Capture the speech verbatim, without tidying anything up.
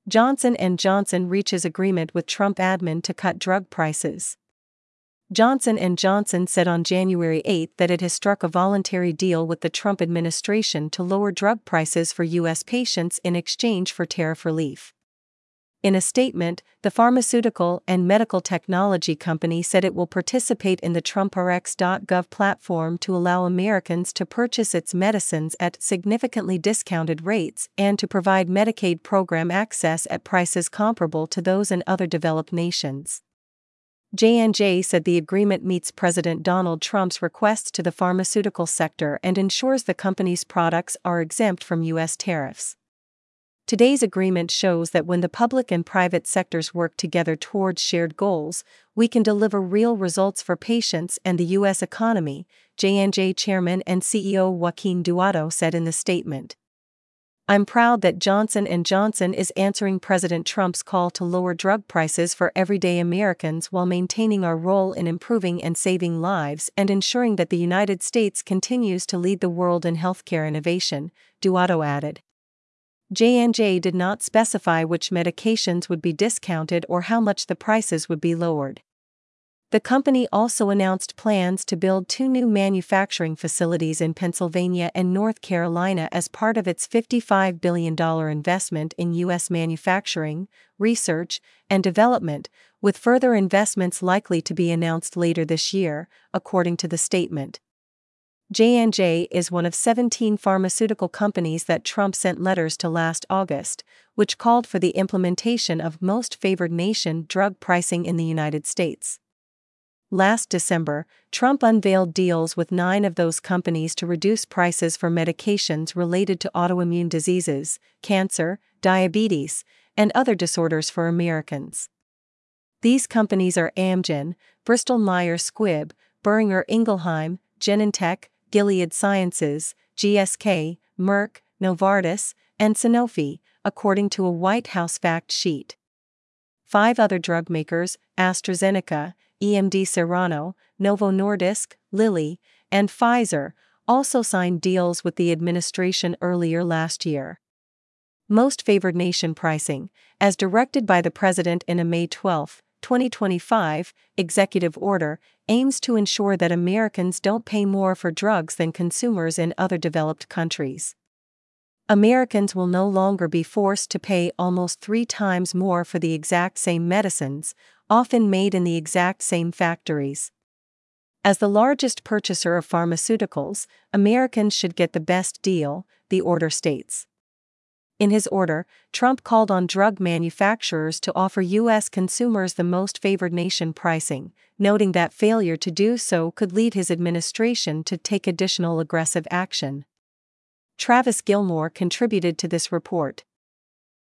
Johnson and Johnson reaches agreement with Trump admin to cut drug prices. Johnson and Johnson said on January eighth that it has struck a voluntary deal with the Trump administration to lower drug prices for U S patients in exchange for tariff relief. In a statement, the pharmaceutical and medical technology company said it will participate in the Trump R X dot gov platform to allow Americans to purchase its medicines at significantly discounted rates and to provide Medicaid program access at prices comparable to those in other developed nations. J and J said the agreement meets President Donald Trump's requests to the pharmaceutical sector and ensures the company's products are exempt from U S tariffs. Today's agreement shows that when the public and private sectors work together towards shared goals, we can deliver real results for patients and the U S economy, J and J Chairman and C E O Joaquin Duato said in the statement. I'm proud that Johnson and Johnson is answering President Trump's call to lower drug prices for everyday Americans while maintaining our role in improving and saving lives and ensuring that the United States continues to lead the world in healthcare innovation, Duato added. J and J did not specify which medications would be discounted or how much the prices would be lowered. The company also announced plans to build two new manufacturing facilities in Pennsylvania and North Carolina as part of its fifty-five billion dollars investment in U S manufacturing, research, and development, with further investments likely to be announced later this year, according to the statement. J and J is one of seventeen pharmaceutical companies that Trump sent letters to last August, which called for the implementation of most favored nation drug pricing in the United States. Last December, Trump unveiled deals with nine of those companies to reduce prices for medications related to autoimmune diseases, cancer, diabetes, and other disorders for Americans. These companies are Amgen, Bristol Myers Squibb, Boehringer Ingelheim, Genentech, Gilead Sciences, G S K, Merck, Novartis, and Sanofi, according to a White House fact sheet. Five other drug makers, AstraZeneca, E M D Serono, Novo Nordisk, Lilly, and Pfizer, also signed deals with the administration earlier last year. Most favored nation pricing, as directed by the President in a May twelfth, twenty twenty-five, executive order, aims to ensure that Americans don't pay more for drugs than consumers in other developed countries. Americans will no longer be forced to pay almost three times more for the exact same medicines, often made in the exact same factories. As the largest purchaser of pharmaceuticals, Americans should get the best deal, the order states. In his order, Trump called on drug manufacturers to offer U S consumers the most favored nation pricing, noting that failure to do so could lead his administration to take additional aggressive action. Travis Gilmore contributed to this report.